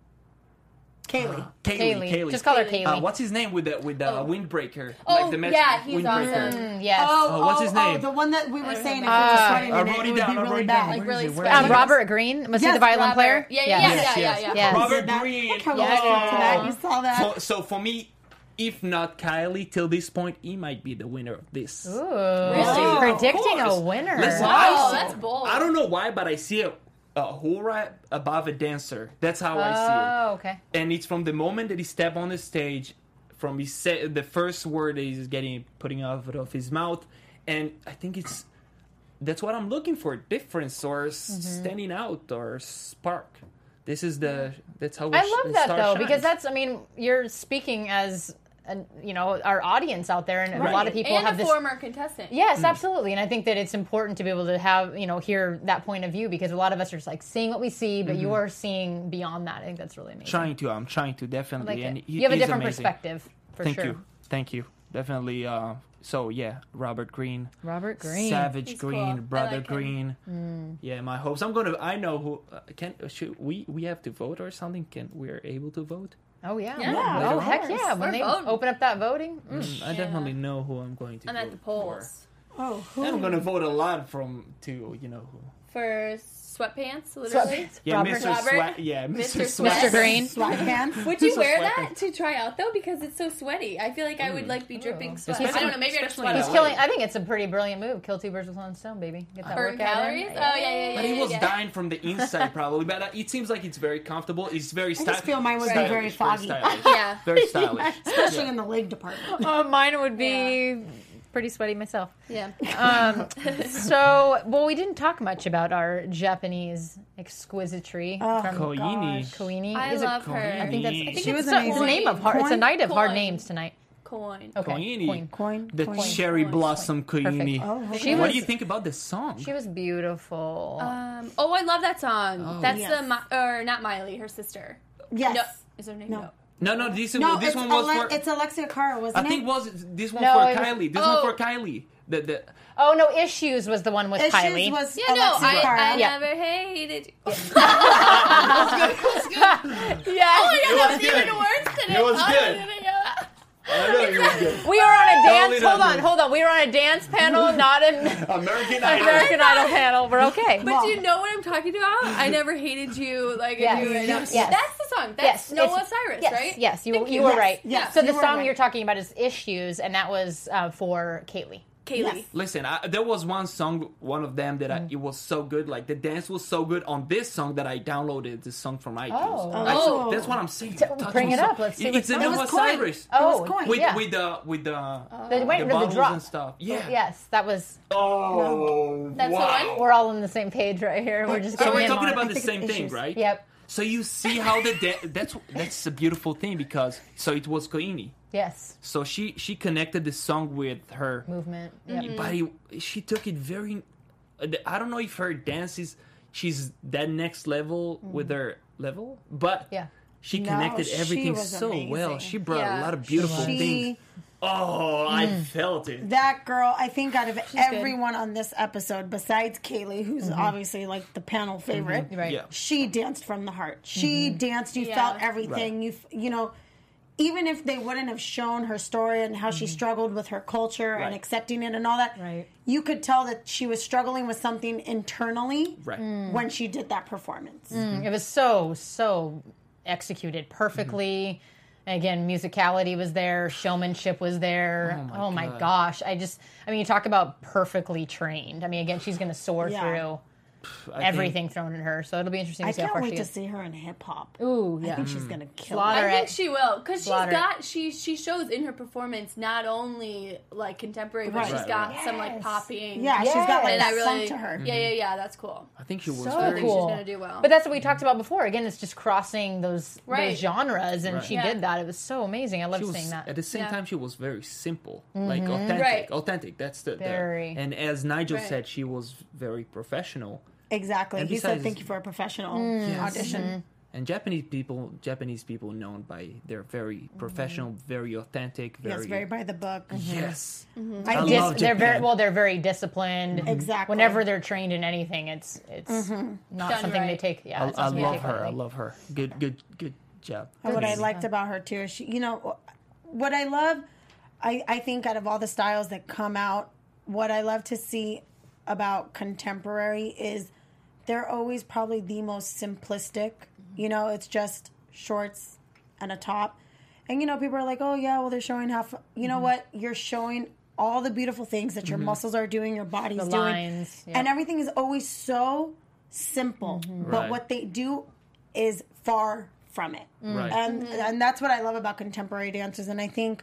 Kaylee. Kaylee, Kaylee. Kaylee. Just call her Kaylee. Kaylee. Uh, what's his name with the with the Oh. windbreaker? Oh, like the Mets yeah, he's windbreaker. awesome. Mm, yes. Oh, Oh, what's oh, his oh, name? the one that we were saying if Uh, it's a sweating I in it, wrote it it would down, be I really wrote it bad. down. Like Where is really it? Where sweaty. is Um, it? Robert Green was he Yes, the violin Robert. player? Yeah, yeah, Yes. yeah, Yes, yeah, yes. yeah, yeah. Yes. Robert That- Green. Look how Yes. we got to that. You saw that. So, so for me, if not Kylie, till this point, he might be the winner of this. Ooh, Really? predicting Of a course. winner. Listen, Wow, I see- that's bold. I don't know why, but I see a, a hora above a dancer. That's how I see it. Oh, okay. And it's from the moment that he step on the stage, from he say, the first word that he's getting putting out of his mouth, and I think it's that's what I'm looking for: difference or s Mm-hmm. standing out or spark. This is the that's how I sh- love the that star though shines. because that's I mean you're speaking as an, you know our audience out there and a Right. lot of people and have a this. former contestant. Yes, absolutely, and I think that it's important to be able to have you know hear that point of view because a lot of us are just like seeing what we see, but you are seeing beyond that. I think that's really amazing. trying to. I'm trying to I definitely. like and it. he- You have a he's different amazing. perspective for Thank sure. you, thank you. Definitely. Uh, so yeah, Robert Green, Robert Green. Savage He's Green, cool. I Brother like him. Green. Mm. Yeah, my hopes. I'm gonna. I know who. Uh, can should we? We have to vote or something? Can we're able to vote? Oh yeah. Yeah, oh of heck course. yeah! When We're they voting. open up that voting. mm. Mm, I definitely know who I'm going to. I'm vote at the polls. Oh, For. And I'm gonna vote a lot from to you know who. For sweatpants, literally. Sweatpants. Yeah, Robert. Mister Robert. Sweat. Yeah, Mister Mister Sweat. Sweat. Mister Green. Sweatpants. Would you Mister wear Sweat. that to try out though? Because it's so sweaty. I feel like I would like be dripping sweat. Especially- I don't know. Maybe I just especially sweat. in He's a L A. lot. killing. I think it's a pretty brilliant move. Kill two birds with one stone, baby. Get that Burn workout calories. in. Oh yeah, yeah, yeah. But he yeah, was yeah. dying from the inside, probably. But uh, it seems like it's very comfortable. It's very I stylish. just feel mine would be stylish, very foggy. stylish. Yeah. Very stylish. Especially Yeah. in the leg department. Uh, mine would be pretty sweaty myself. Yeah. Um, so, well, we didn't talk much about our Japanese exquisitry Oh, from Koini. Koini. I Is it love her. Koini? I think that's. She I think was it's, it's amazing. a name of hard. It's a Coin? night of hard Coin. names tonight. Coin. Okay. Koini. Coin. Coin. The coin. cherry Coin. blossom Koini. Oh, okay. She What was- do you think about this song? She was beautiful. Um. Oh, I love that song. Oh. That's Yes. the Mi- or not Miley, her sister. Yes. No, is her name? No. No. no, no, this, No, this it's, one was Ale- for. it's Alexia Cara, wasn't I it? think was this one No, for it was- Kylie. This Oh. one for Kylie. The, the, oh no, Issues was the one with Issues Kylie. was Yeah, no, Alexia I, Cara. I Yeah. never hated you. yeah. Oh my god, that was good. even worse than It was Oh, good. yeah. I know you were good. We were on a dance. Totally Hold not on, good. hold on. We were on a dance panel, not an American Idol. American Idol panel. We're okay. But do you know what I'm talking about? I never hated you like Yes. I do right now. Yes. That's the song. Yes, That's Noah it's- Cyrus, yes, right? Yes, you, Thank you you. were Yes, right. yes, so you the were song right. you're talking about is Issues, and that was uh, for Kaylee. Kaylee. Yes. Listen, I, there was one song, one of them that I, Mm. it was so good. Like the dance was so good on this song that I downloaded this song from iTunes. Oh. I- Oh. that's what I'm saying. T- Touch bring was it so- up. Let's see It- what It's a song. It was Noah Coin. Cyrus It was Oh, Coin. with yeah. with the with the The, wait, the the bottles drop. and stuff. Yeah. Yes, that was. Oh, That's the wow. one? We're all on the same page right here. We're just So getting we're in talking on about it. the think same it's thing, issues. right? Yep. So you see how the da- that's that's a beautiful thing because so it was Koini. Yes. So she she connected the song with her Movement. Yep. but it, she took it very. I don't know if her dance is she's that next level with her level, but Yeah. she No, connected she everything was so well. amazing. She brought Yeah. a lot of beautiful She was. things. She, Oh, I felt it. that girl, I think out of good. everyone on this episode, besides Kaylee, who's Mm-hmm. obviously like the panel favorite, Right. Yeah. she danced from the heart. She Mm-hmm. danced. You Yeah. felt everything. Right. You f- you know, even if they wouldn't have shown her story and how she struggled with her culture and Right. accepting it and all that, Right. you could tell that she was struggling with something internally Right. Mm. when she did that performance. It was so, so executed perfectly. And again, musicality was there, showmanship was there. Oh my Oh my, God. gosh. I just, I mean, you talk about perfectly trained. I mean, again, she's going to soar Yeah. through I everything thrown at her. So it'll be interesting to I see how can't far wait she to is. see her in hip hop. Ooh, I yeah. think she's gonna kill Slaughter it. I think it. she will because she's Slaughter it. got she she shows in her performance not only like contemporary but Right. she's Right, got right. some like Yes. popping. Yeah, she's got like and that I funk really to her. yeah yeah yeah that's cool. I think she was So very cool. She's gonna do well. But that's what we talked about before. Again, it's just crossing those, Right. those genres, and Right. she Yeah. did that. It was so amazing. I love She was, seeing that. at the same Yeah. time, she was very simple, like authentic. Right. Authentic. That's the, the Very. And as Nigel Right. said, she was very professional. Exactly. And He said, besides- "Thank you for a professional Yes. audition." And Japanese people, Japanese people known by they're very professional, very authentic, very Yes, very by the book. yes. I I did. love Dis- they're very Japan. well. They're very disciplined. Exactly. Whenever they're trained in anything, it's it's not Done something they right. take. Yeah, I, it's I not something they love take her. I lightly. love her. Good, good, good job. And what I Amazing. liked about her too is she, you know, what I love, I, I think out of all the styles that come out, what I love to see about contemporary is they're always probably the most simplistic. You know, it's just shorts and a top. And, you know, people are like, oh, yeah, well, they're showing half. You know what? You're showing all the beautiful things that your muscles are doing, your body's The doing. lines, yeah. And everything is always so simple. But Right. what they do is far from it. Right. And and that's what I love about contemporary dancers. And I think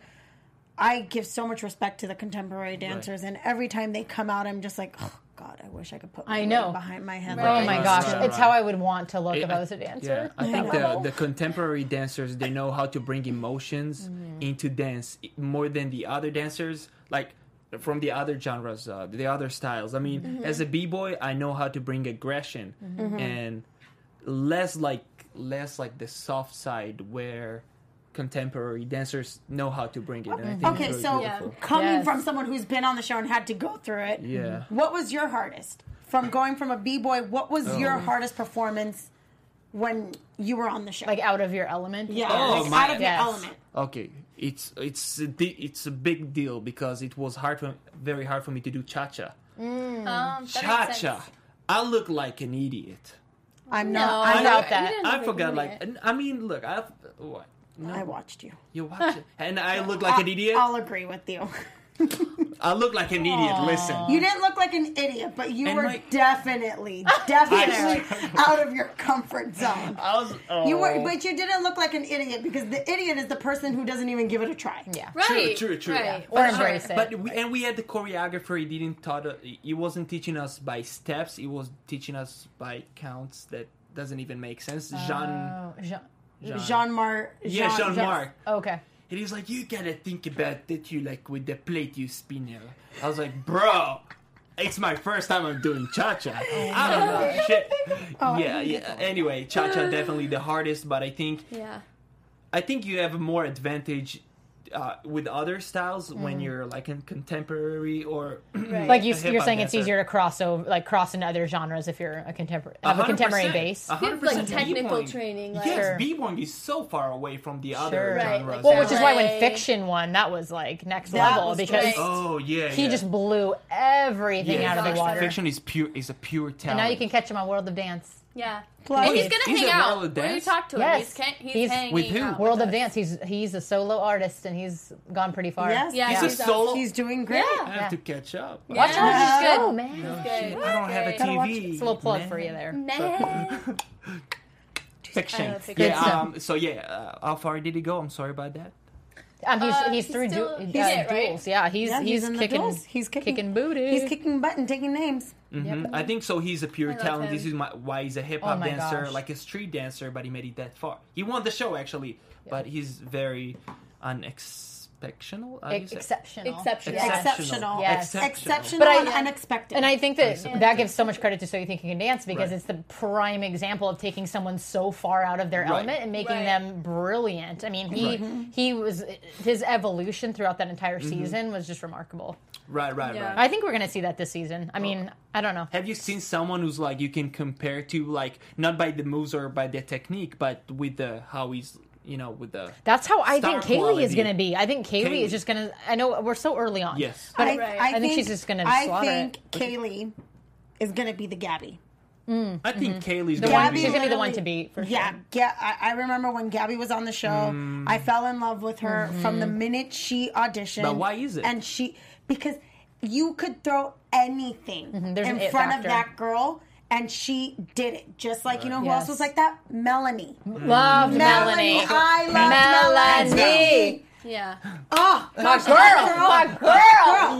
I give so much respect to the contemporary dancers. And every time they come out, I'm just like, oh, God, I wish I could put my I know. leg behind my head. Oh like my I gosh, used to. right, it's right. how I would want to look if Yeah, I was a dancer. Yeah, I think know. the, the contemporary dancers they know how to bring emotions into dance more than the other dancers, like from the other genres, uh, the other styles. I mean, as a b-boy, I know how to bring aggression and less like less like the soft side where contemporary dancers know how to bring it. And I think Okay, it's so really beautiful. coming Yes. from someone who's been on the show and had to go through it, Yeah. what was your hardest? From going from a b-boy, what was your Oh. hardest performance when you were on the show? Like out of your element. yeah, Oh, like my- out of your Yes. element. Okay, it's it's a di- it's a big deal because it was hard for very hard for me to do cha cha. Um, that makes Cha sense. cha. I look like an idiot. I'm No, not. I I'm doubt not. that. You didn't I look forgot, like like, an idiot. I mean, look, I what? No, I watched you. you watch it, and I look like an idiot. I'll agree with you. I look like an idiot. Listen, You didn't look like an idiot, but you And were my- definitely, definitely out of your comfort zone. I was. Oh. You were, but you didn't look like an idiot because the idiot is the person who doesn't even give it a try. Yeah. Right. True, true, true. Right. Or For embrace sure. it. But we, and we had the choreographer. He didn't taught. uh, He wasn't teaching us by steps. He was teaching us by counts that doesn't even make sense. Jean. Oh, Jean. Jean Marc. yeah, Jean Marc. Okay. And he's like, you gotta think about that. You like with the plate you spin it. I was like, bro, it's my first time I'm doing cha cha. I don't know shit. yeah, yeah. Anyway, cha cha definitely the hardest, but I think Yeah. I think you have more advantage uh, with other styles when you're like in contemporary or Like you, a you're hip-hop saying it's dancer. easier to cross over, like cross into other genres if you're a contemporary, have a one hundred contemporary percent. base. one You hundred have, like, percent technical b-boying. training, like- yes, Sure. b-boying is so far away from the other Sure. Right, genres. like Well, which is why when ballet. Fiction won, that was like next That level was because great. oh yeah, he yeah. just blew everything yeah, out of the fiction, water. Fiction is pure is a pure talent. And now you can catch him on World of Dance. Yeah. Plus- And he's gonna He's hang at out. World of When you Dance? talk to him, Yes. he's, ca- he's, He's- hanging With who? out World with of us. Dance. He's he's a solo artist and he's gone pretty far. Yes. Yeah, He's he's, a solo- awesome. He's doing great. Yeah. I have to catch up. Watch Yeah. out, Yeah. just go, man. Good. I don't have a Gotta watch T it. V. It's a little plug man. for you there. Man. Fiction. I know, Fiction. Yeah. Good Um. So yeah. Uh, how far did he go? I'm sorry about that. Um, he's Uh, he's he's through still- du- he's uh, it, right? duels. Yeah, he's Yeah, he's, in the kicking duels. He's kicking, kicking booty. He's kicking butt and taking names. Mhm. I think so. He's a pure love talent. him. This is my, why he's a hip hop Oh my dancer, gosh. like a street dancer, but he made it that far. He won the show actually, but he's very unexceptional. how do you Ex- say? exceptional. Exceptional. Exceptional. Yes. Exceptional But I- and unexpected. And I think that that gives so much credit to So You Think You Can Dance because Right. it's the prime example of taking someone so far out of their Right. element and making Right. them brilliant. I mean, he he was his evolution throughout that entire Mm-hmm. season was just remarkable. Right, right, Yeah. right. I think we're going to see that this season. I mean, I don't know. Have you seen someone who's like you can compare to, like not by the moves or by the technique, but with the how he's you know with the That's how I star think Kaylee quality. is going to be. I think Kaylee, Kaylee. is just going to. I know we're so early on. Yes. But I, Right. I, I think she's just gonna I slaughter think it. Kaylee is going to be the Gabby. I think Kaylee's the gonna one, Gabby be. she's going to be the one literally- to beat for Yeah, sure. Ga- I, I remember when Gabby was on the show. Mm. I fell in love with her from the minute she auditioned. But why is it? And she because you could throw anything There's in an it front factor. of that girl, and she did it. Just like you know who Yes. else was like that? Melanie. Love Melanie. I love Melanie. Melanie. Yeah. Oh, My girl. My girl.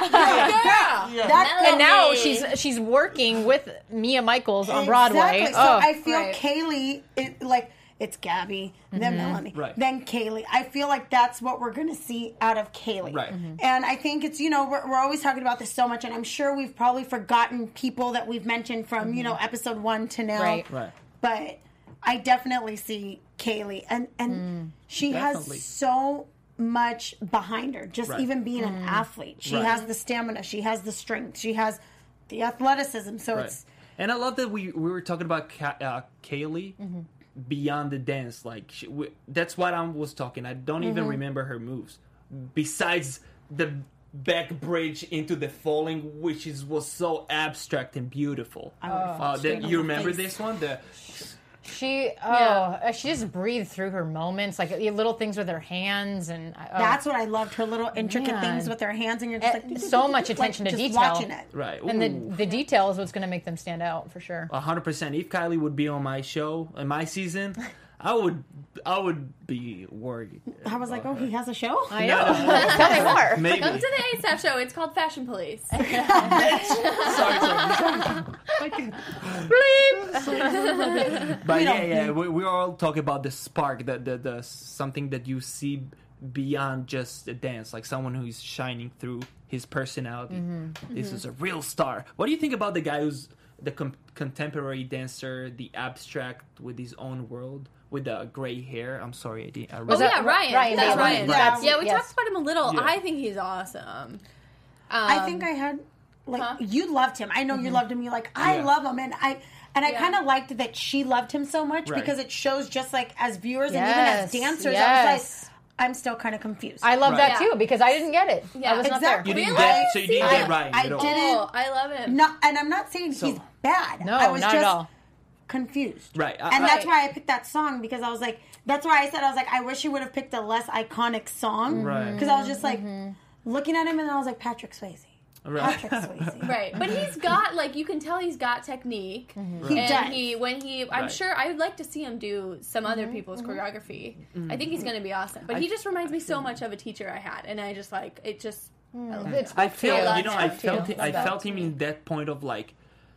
girl. That And now Melanie. she's she's working with Mia Michaels on Broadway. Exactly. So Oh. I feel Right. Kaylee, it, like it's Gabby, then Mm-hmm. Melanie, Right. then Kaylee. I feel like that's what we're gonna see out of Kaylee. Right. Mm-hmm. Mhm. And I think it's you know we're, we're always talking about this so much, and I'm sure we've probably forgotten people that we've mentioned from you know episode one to now. Mm-hmm. Right. Right. But I definitely see Kaylee, and and Mm. she Definitely. has so much behind her. Just Right. even being Mm. an athlete, she Right. has the stamina, she has the strength, she has the athleticism. So Right. it's And I love that we we were talking about Ka- uh, Kaylee Mm-hmm. beyond the dance. Like she, we, that's what I was talking. I don't even Mm-hmm. remember her moves besides the back bridge into the falling, which is was so abstract and beautiful. I would've Uh, fought that, straight on you her remember face. this one? The She oh uh, she just breathed through her moments, like uh, little things with her hands, and oh. That's what I loved. Her little intricate Man. things with her hands, and you're just Eh, like so much like, attention to just detail. Watching it. right. and the Ooh. the detail is what's going to make them stand out for sure. A hundred percent. If Kylie would be on my show, in my season, I would, I would be worried. I was like, oh, he has a show. I know. Tell me more. Maybe. Come to the A$AP show. It's called Fashion Police. sorry, sorry. But yeah, yeah, we, we're all talking about the spark, the, the the something that you see beyond just a dance, like someone who's shining through his personality. Mm-hmm. This is a real star. What do you think about the guy who's the com- contemporary dancer, the abstract with his own world, with the gray hair? I'm sorry, I didn't. I Oh, wrote- that yeah, Ryan. Ryan That's Bailey? Ryan. Right. Yeah, we Yes. talked about him a little. Yeah. I think he's awesome. Um, I think I had like Huh? you loved him. I know you loved him. You're like I Yeah. love him, and I and I Yeah. kind of liked that she loved him so much Right. because it shows just like as viewers and even Yes, as dancers. I yes. was like, I'm still kind of confused. I love Right. that Yeah. too because I didn't get it. Yeah. I was not Exactly. You there. didn't Really? get, so you didn't See, get Ryan I at all. didn't- Oh, I love him. not, and I'm not saying So- he's bad. No, I was not just at all. confused. Right. I- And I- that's why I picked that song because I was like, that's why I said I was like, I wish he would have picked a less iconic song. Right. Because I was just like looking at him and I was like, Patrick Swayze. Right. Patrick Swayze. Right, but he's got like you can tell he's got technique, He and does. he when he I'm Right. sure I would like to see him do some other people's choreography. I think he's going to be awesome, but he just reminds me so much of a teacher I had, and I just like it just. I love It's it. I feel, Yeah, you know, I that's felt, too. him, I Love felt him in that point of like,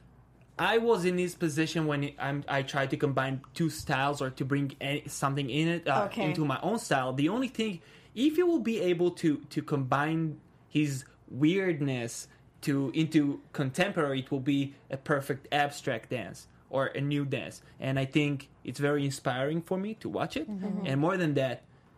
I was in this position when I'm, I tried to combine two styles or to bring any, something in it uh, Okay. into my own style. The only thing, if you will be able to to combine his weirdness to into contemporary, it will be a perfect abstract dance or a new dance. And I think it's very inspiring for me to watch it. And more than that,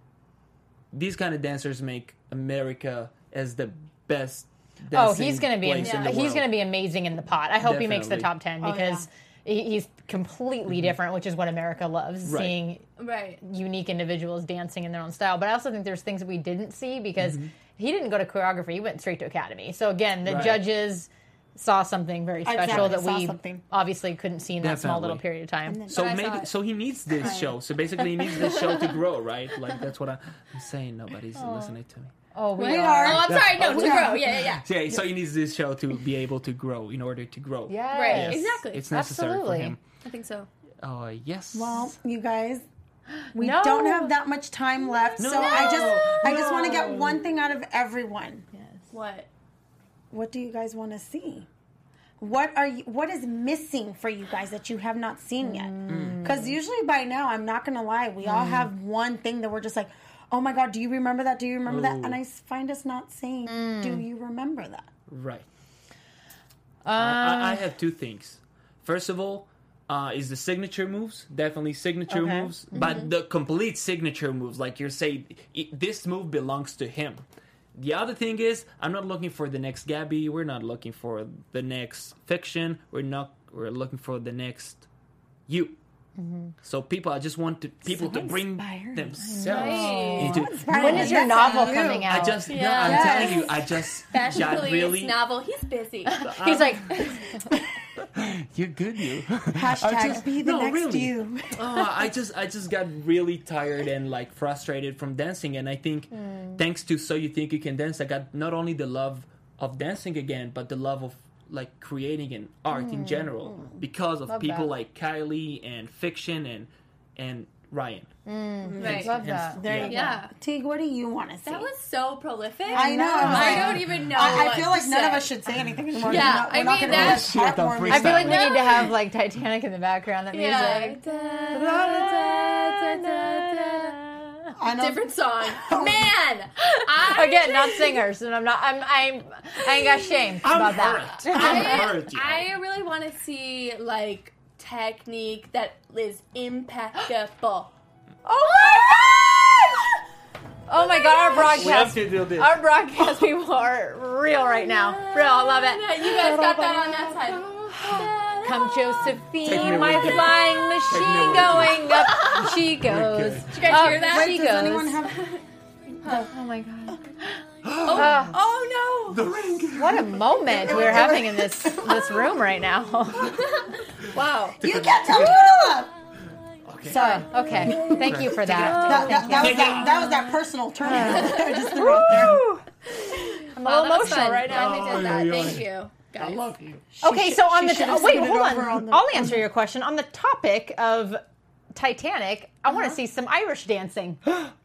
these kind of dancers make America as the best Oh, dancing he's going to be place in the he's world. going to be amazing in the pot. I hope he makes the Definitely. top ten Oh, because he he's completely different, which is what America loves, Right. seeing Right. unique individuals dancing in their own style. But I also think there's things that we didn't see because Mm-hmm. he didn't go to choreography; he went straight to academy. So again, the Right. judges saw something very special Exactly, that saw we something. obviously couldn't see in that small Definitely. little period of time. So But I saw maybe it. so he needs this show. So basically, he needs this show to grow, right? Like that's what I, I'm saying. Nobody's listening to me. Oh, we, We are. are. Oh, I'm sorry. No, to Yeah. grow. Yeah, yeah, yeah. Yeah. So he needs this show to be able to grow in order to grow. Yes. Right. Exactly. It's necessary Absolutely. for him. I think so. Oh yes. Well, you guys, we No. don't have that much time left, No. so I just I just want to No. get one thing out of everyone. What? What do you guys want to see? What are you? What is missing for you guys that you have not seen yet? Because usually by now, I'm not gonna lie, we all have one thing that we're just like, oh my god, do you remember that? Do you remember that? Ooh. And I s- find us not saying, do you remember that? Right. Uh, I, I have two things. First of all, uh, is the signature moves. Definitely signature Okay. moves, but the complete signature moves. Like you're saying, it, this move belongs to him. The other thing is, I'm not looking for the next Gabby. We're not looking for the next Fiction. We're not. We're looking for the next you. So people, I just want to, people So to bring inspiring. themselves Nice. into. when is your That's novel you. coming I out? just, no, Yeah. I'm Yes. telling you, I just Fashion got police really. novel. He's busy. He's like, You're good, you. Hashtag I just- be the no, next really. you. Oh, I just I just got really tired and like frustrated from dancing, and I think thanks to So You Think You Can Dance, I got not only the love of dancing again, but the love of like creating and art in general because of Love people that. like Kylie and Fiction and and Ryan. Right. love that. There Yeah. you go. Yeah. Teague, what do you want to see? That was so prolific. I know. I don't even know. I, I what feel like to none of say. us should say anything anymore. Yeah, We're not, we're I not mean, gonna that's- let Shit, I'm heartwarming I feel like stuff. we need to have like Titanic in the background. That music. Yeah. Da, da, da, da, da. I know. Different song. Man, I Again, not singers, and I'm not. I'm. I'm. I ain't got shame I'm about hurt. that. I'm I, hurt. you. I really want to see like technique that is impeccable. Oh my gosh! Oh my god, our We have broadcast, to do this. our broadcast people are real right now. Real, I love Yeah, it. you guys got that on that side. Come, Take me Josephine, my with you. flying Take me machine with going up. She goes. good. Did you guys hear up that? She Wait, does goes. anyone have... Oh my god. Oh, oh The ring. What a moment we're having in this this room right now. no! Wow. You can't tell me what to love. Okay. Sorry. Okay, thank you for that. That, that, that, was Take that, it. that was that personal turn I just threw out there. I'm a Wow, little that was emotional fun. right now. Glad we did Oh, that. yeah, Thank yeah. you, I guys. love you. Okay, She so should- on she the should t- have wait, scooted hold over on. on the- I'll answer your question. On the topic of Titanic, I want to see some Irish dancing.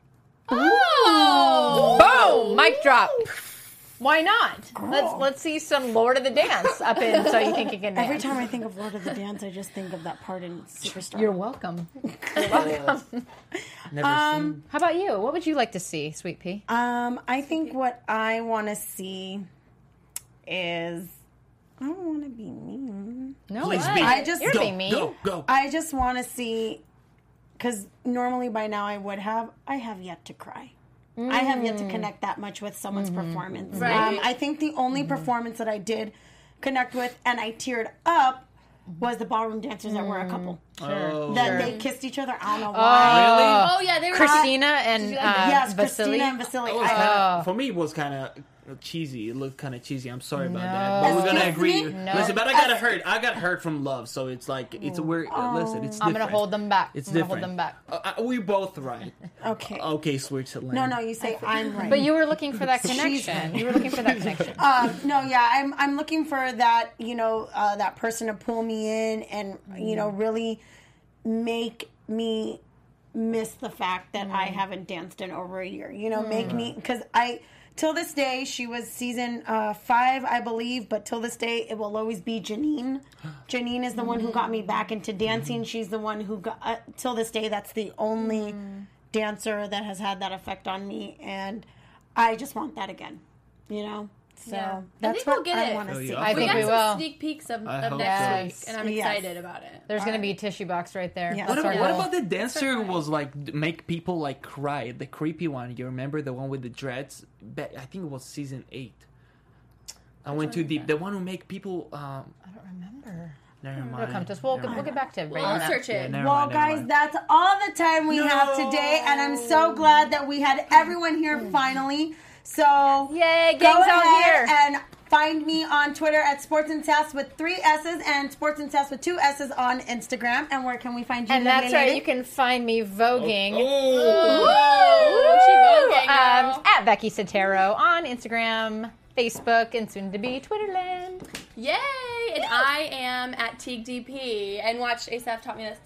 Oh! Boom! Mic drop. Why not? Let's let's see some Lord of the Dance up in So You Think You Can Dance. Every time I think of Lord of the Dance, I just think of that part in Superstar. You're welcome. You're welcome. Never Um, seen. How about you? What would you like to see, Sweet Pea? Um, I think what I want to see is I don't want to be mean. No, Please what? be. I just You're Go, being mean. go, go. I just want to see because normally by now I would have. I have yet to cry. I have yet to connect that much with someone's performance. Right. Um, I think the only performance that I did connect with and I teared up was the ballroom dancers that were a couple. Oh. That Sure. they kissed each other. I don't know why. Really? Oh yeah, they were Christina and uh, yes, Vasily. Christina and Vasily. It was I- kinda, for me, it was kind of cheesy. It looked kind of cheesy. I'm sorry about that, but No. we're gonna Excuse agree. me? No. Listen, but I got hurt. I got hurt from love, so it's like it's a weird. Oh. Listen, it's. I'm different. gonna hold them back. It's I'm gonna different. hold them back. Uh, uh, we both right. Okay. Okay, Switzerland. No, no, you say I'm right. But you were looking for that She's connection. right. You were looking for that connection. Um, no, yeah, I'm I'm looking for that, you know, uh, that person to pull me in and you know really make me miss the fact that I haven't danced in over a year. You know, make me because I till this day she was season uh, five, I believe, but till this day it will always be Janine. Janine is the one who got me back into dancing. She's the one who got uh, till this day. That's the only dancer that has had that effect on me, and I just want that again. You know. So Yeah. I that's think we'll what get I it. want to Oh, see. yeah. I we think got we some will. sneak peeks of, I of hope next so. week, and I'm Yes. excited about it. There's gonna be a tissue box right there. Yes. What, That's about, our what goal. about the dancer who was like d- make people like cry? The creepy one. You remember the one with the dreads? Be- I think it was season eight. I went too deep. The one who make people. Um, I don't remember. never It'll mind. come to us. We'll, Never we'll mind. get back to everybody. I'll on that. search Yeah, it. never Well, mind, never guys, mind. that's all the time we have today, and I'm so glad that we had everyone here finally. So, Yay, go gang's out ahead here. and find me on Twitter at Sports and Sass with three S's and Sports and Sass with two S's on Instagram. And where can we find you? And that's Lydia right. Lady? You can find me voguing. Oh, she voguing, girl. Um, at Becky Sotero on Instagram, Facebook, and soon to be Twitterland. Yay! And I am at Teague D P. And watch Asaph taught me this.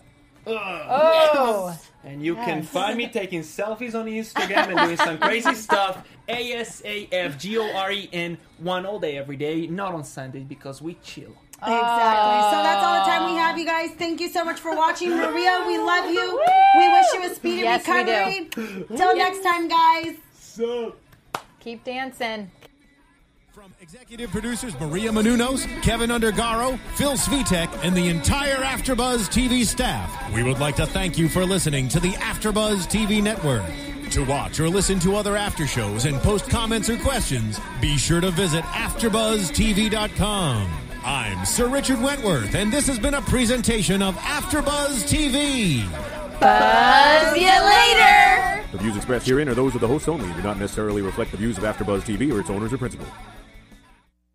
Oh, And you can find me taking selfies on Instagram and doing some crazy stuff. A S A F G O R E N one all day, every day. Not on Sundays because we chill. Exactly. So that's all the time we have, you guys. Thank you so much for watching. Maria, we love you. We wish you a speedy Yes, we do. recovery. Till next time, guys. So. keep dancing. From executive producers Maria Menounos, Kevin Undergaro, Phil Svitek, and the entire AfterBuzz T V staff, we would like to thank you for listening to the AfterBuzz T V network. To watch or listen to other after shows and post comments or questions, be sure to visit after buzz T V dot com. I'm Sir Richard Wentworth, and this has been a presentation of AfterBuzz T V. Buzz you later. The views expressed herein are those of the hosts only and do not necessarily reflect the views of AfterBuzz T V or its owners or principals.